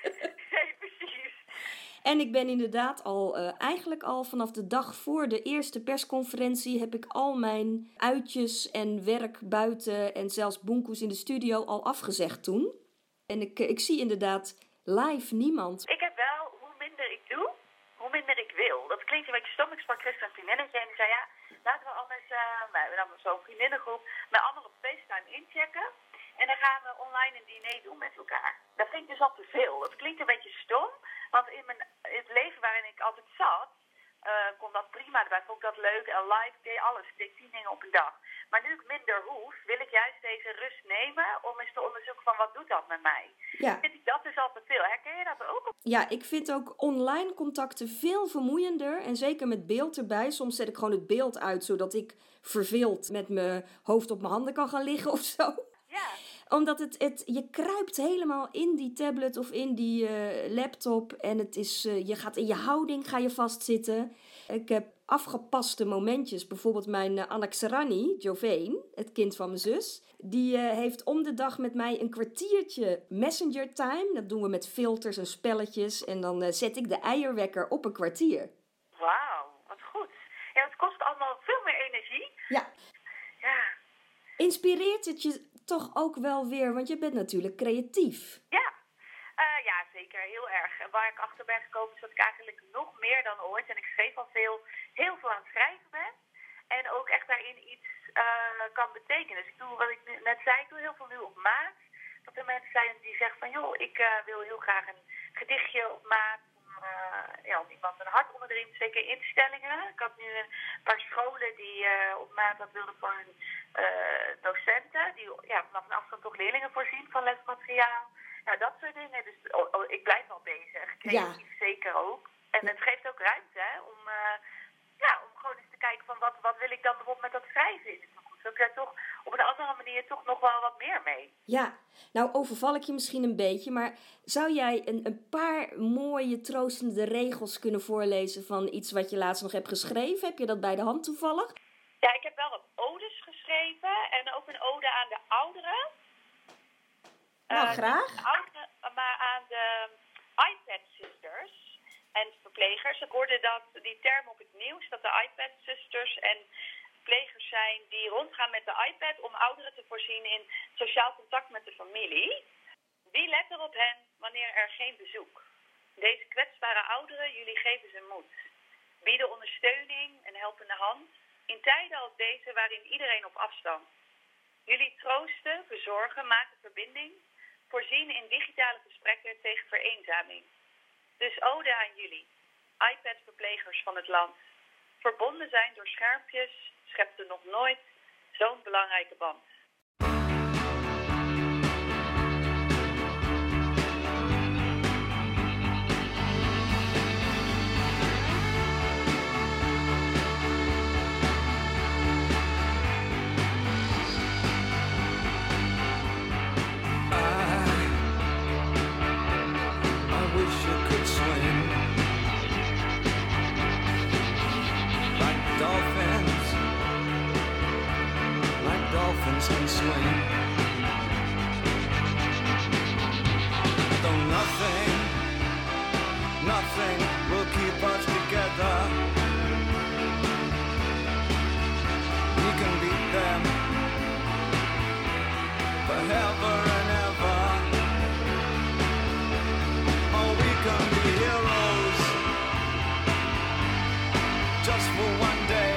Nee, precies. En ik ben inderdaad eigenlijk al vanaf de dag voor de eerste persconferentie heb ik al mijn uitjes en werk buiten en zelfs boenkoes in de studio al afgezegd toen. En ik zie inderdaad live niemand. Ik heb wel, hoe minder ik doe, hoe minder ik wil. Dat klinkt een beetje stom. Ik sprak gisteren een vriendinnetje en die zei ja, laten we anders, we hebben dan zo'n vriendinnengroep, met anderen op FaceTime inchecken. En dan gaan we online een diner doen met elkaar. Dat vind ik dus al te veel. Dat klinkt een beetje stom, want in het leven waarin ik altijd zat, kon dat prima. Daarbij vond ik dat leuk en live, deed alles. Ik deed 10 dingen op een dag. Maar nu ik minder hoef, wil ik juist deze rust nemen om eens te onderzoeken van wat doet dat met mij. Ja. Vind ik dat dus al te veel. Herken je dat ook? Ja, ik vind ook online contacten veel vermoeiender. En zeker met beeld erbij. Soms zet ik gewoon het beeld uit, zodat ik verveeld met mijn hoofd op mijn handen kan gaan liggen of zo. Ja. Omdat je kruipt helemaal in die tablet of in die laptop. En het is, je gaat in je houding ga je vastzitten. Ik heb afgepaste momentjes. Bijvoorbeeld mijn Anaxarani, Joveen, het kind van mijn zus. Die heeft om de dag met mij een kwartiertje messenger time. Dat doen we met filters en spelletjes. En dan zet ik de eierwekker op een kwartier. Wauw, wat goed. Ja, het kost allemaal veel meer energie. Ja. Ja. Inspireert het je toch ook wel weer, want je bent natuurlijk creatief. Ja. Ja, zeker. Heel erg. En waar ik achter ben gekomen is dat ik eigenlijk nog meer dan ooit, en ik schreef al heel veel aan het schrijven ben. En ook echt daarin iets kan betekenen. Dus ik doe wat ik net zei, ik doe heel veel nu op maat. Dat er mensen zijn die zeggen van joh, ik wil heel graag een gedichtje op maat om iemand een hart onder de riem te steken. Instellingen. Ik had nu een paar scholen die op maandag wilden voor hun docenten. Die vanaf een afstand toch leerlingen voorzien van lesmateriaal. Nou, dat soort dingen. Dus ik blijf al bezig. Creatief zeker ook. En het geeft ook ruimte om gewoon eens te kijken van wat wil ik dan bijvoorbeeld met dat schrijven in de toekomst. Heb ik daar toch op een andere manier toch nog wel wat meer mee. Ja, nou overval ik je misschien een beetje, maar zou jij een paar mooie troostende regels kunnen voorlezen van iets wat je laatst nog hebt geschreven? Heb je dat bij de hand toevallig? Ja, ik heb wel wat odes geschreven en ook een ode aan de ouderen. Nou, graag. Maar aan de iPad-sisters en verplegers. Ik hoorde die term op het nieuws, dat de iPad-zusters en verplegers zijn die rondgaan met de iPad om ouderen te voorzien in sociaal contact met de familie. Wie let er op hen wanneer er geen bezoek? Deze kwetsbare ouderen, jullie geven ze moed. Bieden ondersteuning en helpende hand in tijden als deze waarin iedereen op afstand. Jullie troosten, verzorgen, maken verbinding, voorzien in digitale gesprekken tegen vereenzaming. Dus ode aan jullie, iPad-verplegers van het land. Verbonden zijn door schermpjes, schepte nog nooit zo'n belangrijke band. Can swing. Though nothing will keep us together. We can beat them forever and ever. Oh, we can be heroes just for one day.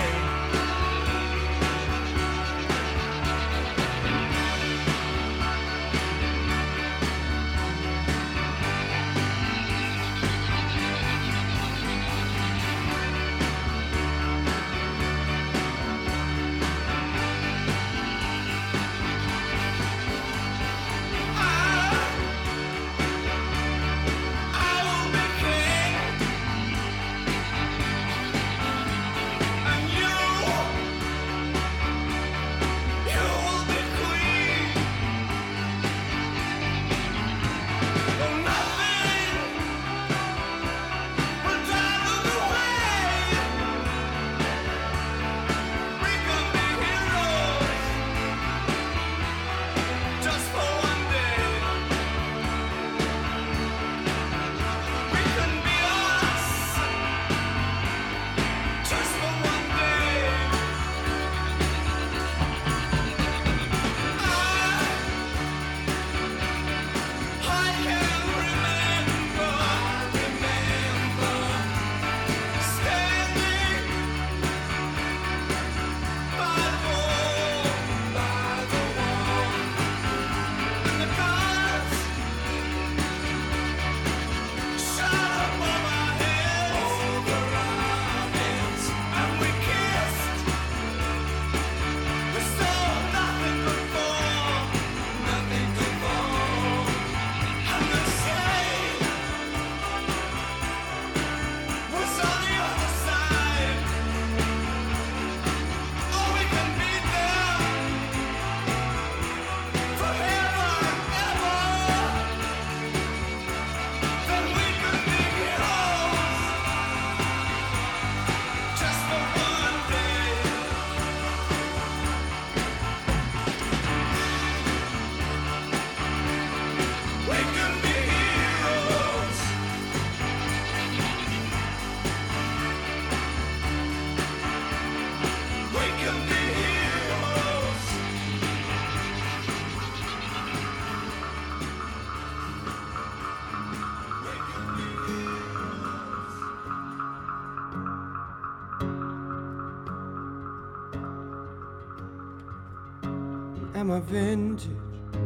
Am I vintage?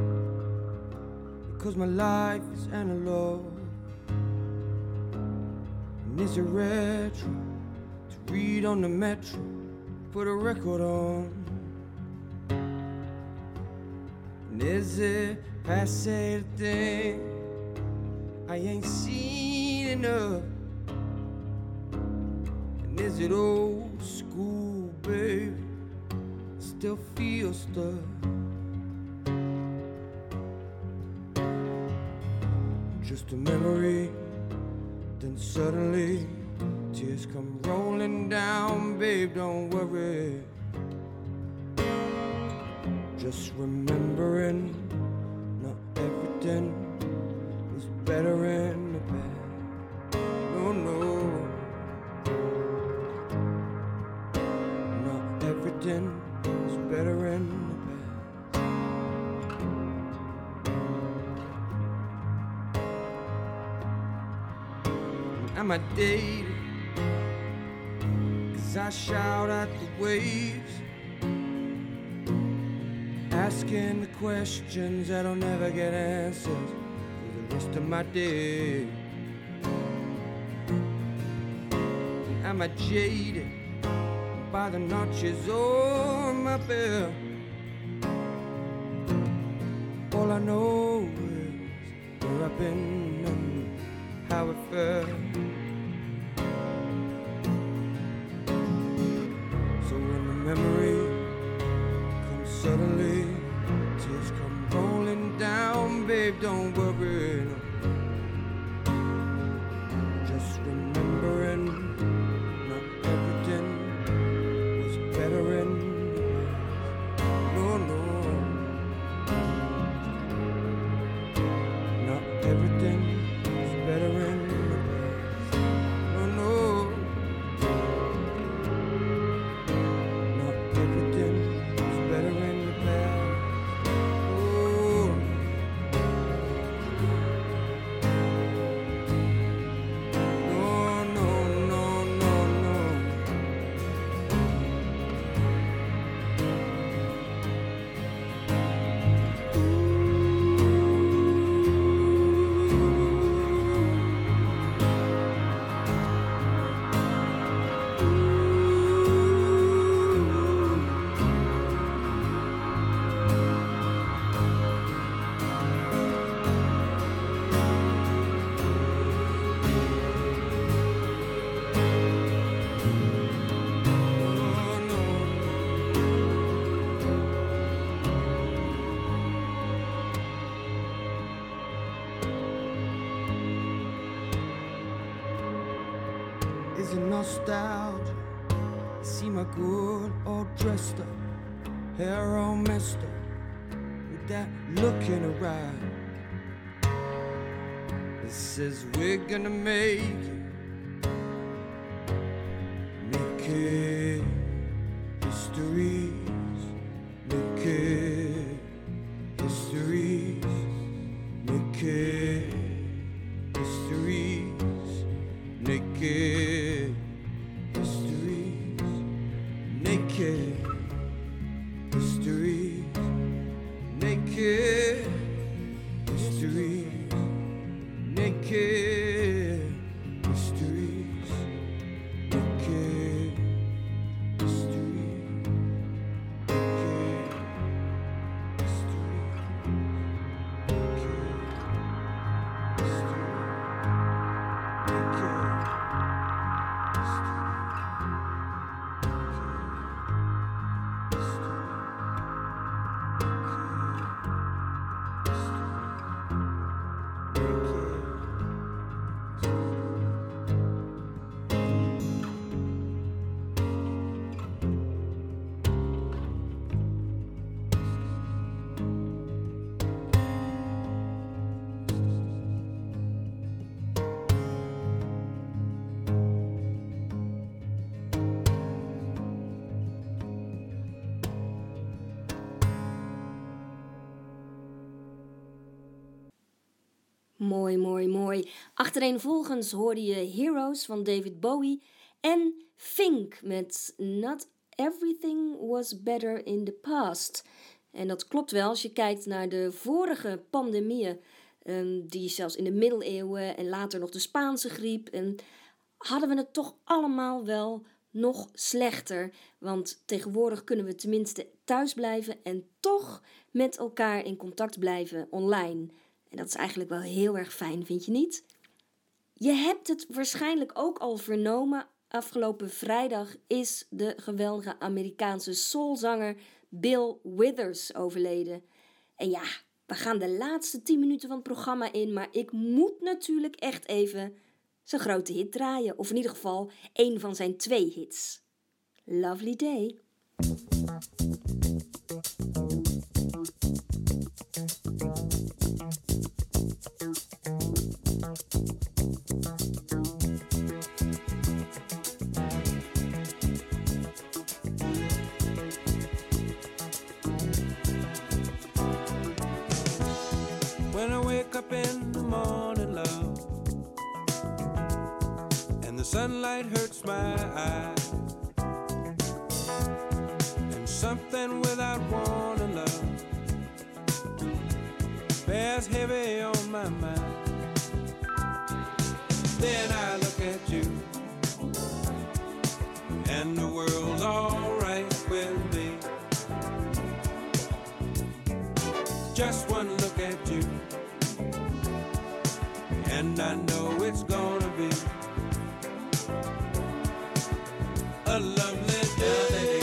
Because my life is analog. And is it retro to read on the metro? Put a record on. And is it passe the thing I ain't seen enough? And is it old school, baby? Still feel stuff. Just a memory, then suddenly tears come rolling down, babe, don't worry. Just remembering not everything was better in the past. No, no, not everything was better in the past. Am I dating? 'Cause I shout at the waves, asking the questions that'll never get answers for the rest of my day. Am I jaded by the notches on my belt? All I know is where I've been and how it felt. So when the memory comes suddenly, tears come rolling down, babe, don't worry, no. Just remembering not everything was better in the past. No, no, not everything was better in the past. No, no, not everything was better in the past. Oh, no, no, no, no, no. Is it nostalgia? See my good all dressed up, hair all messed up, with that look in her eye. It says we're gonna make it histories, make it histories, make it histories, naked histories, naked histories, naked histories, naked histories, naked histories, Mooi, mooi, mooi. Achtereenvolgens hoorde je Heroes van David Bowie en Fink met Not Everything Was Better in the Past. En dat klopt wel als je kijkt naar de vorige pandemieën, die zelfs in de middeleeuwen en later nog de Spaanse griep. En hadden we het toch allemaal wel nog slechter. Want tegenwoordig kunnen we tenminste thuis blijven en toch met elkaar in contact blijven online. En dat is eigenlijk wel heel erg fijn, vind je niet? Je hebt het waarschijnlijk ook al vernomen. Afgelopen vrijdag is de geweldige Amerikaanse soulzanger Bill Withers overleden. En ja, we gaan de laatste 10 minuten van het programma in, maar ik moet natuurlijk echt even zijn grote hit draaien. Of in ieder geval 1 van zijn 2 hits. Lovely Day. When I wake up in the morning, love, and the sunlight hurts my eyes, and something without warning, love, bears heavy on my mind. Then I look at you, and the world's alright with me. Just one look at you, and I know it's gonna be a lovely day.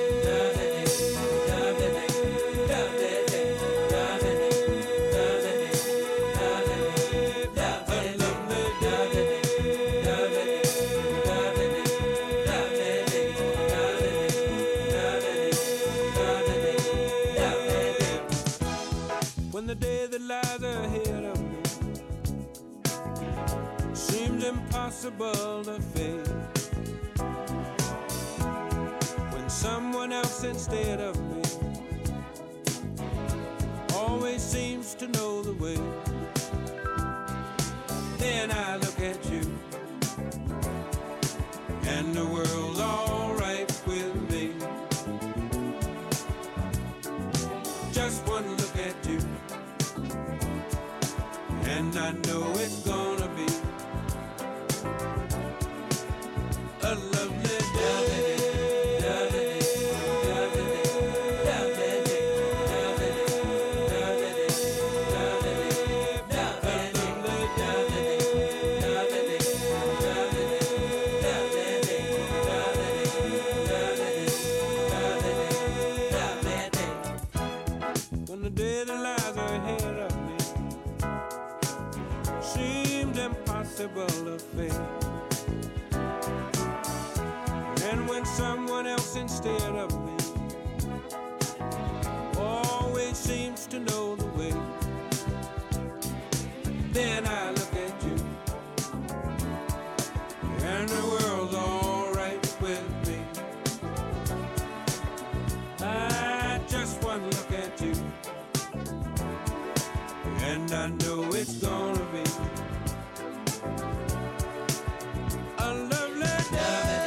When the day that lies ahead of me seems impossible to face, when someone else instead of me always seems to know the way, then I look at you, and the world's alright with me. Just one look at you, and I know it's gonna be a lovely day. When the day that lies ahead of me seemed impossible to face, and when someone else instead of me always seems to know the way, then I look at you, and the world's alright with me. I just one look at you, and I know it's gonna be a lovely day.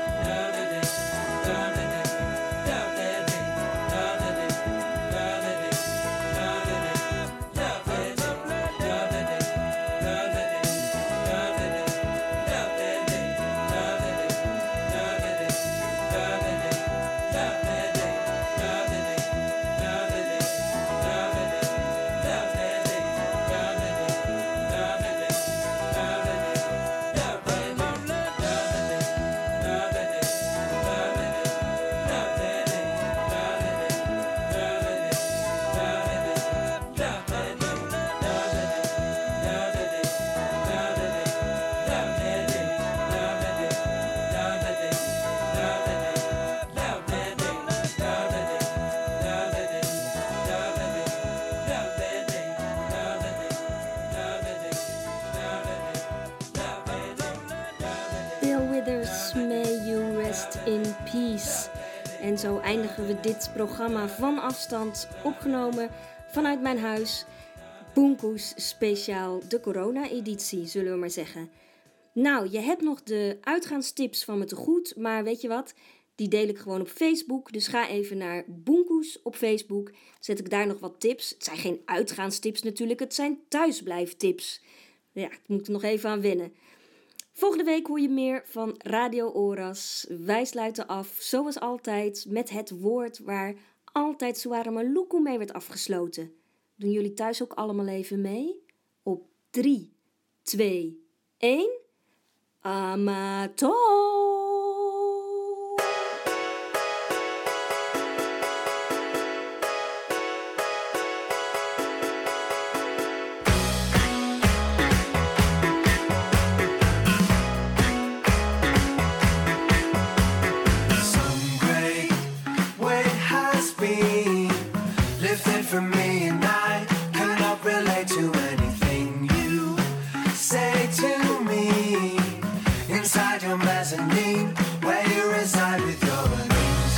in peace. En zo eindigen we dit programma van afstand, opgenomen vanuit mijn huis. Boenkoes speciaal, de corona-editie, zullen we maar zeggen. Nou, je hebt nog de uitgaanstips van me te goed, maar weet je wat? Die deel ik gewoon op Facebook. Dus ga even naar Boenkoes op Facebook. Zet ik daar nog wat tips. Het zijn geen uitgaanstips natuurlijk, het zijn thuisblijftips. Ja, ik moet er nog even aan wennen. Volgende week hoor je meer van Radio Oras. Wij sluiten af, zoals altijd, met het woord waar altijd Suara Maluku mee werd afgesloten. Doen jullie thuis ook allemaal even mee? Op 3, 2, 1. Amato! For me and I cannot relate to anything you say to me. Inside your mezzanine, where you reside with your enemies.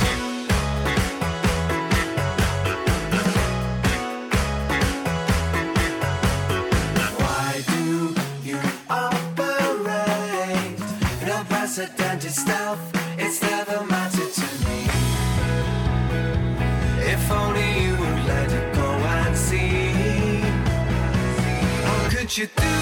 Why do you operate in unprecedented stealth? It's never mattered to me. If only you would let it go and see. How could you do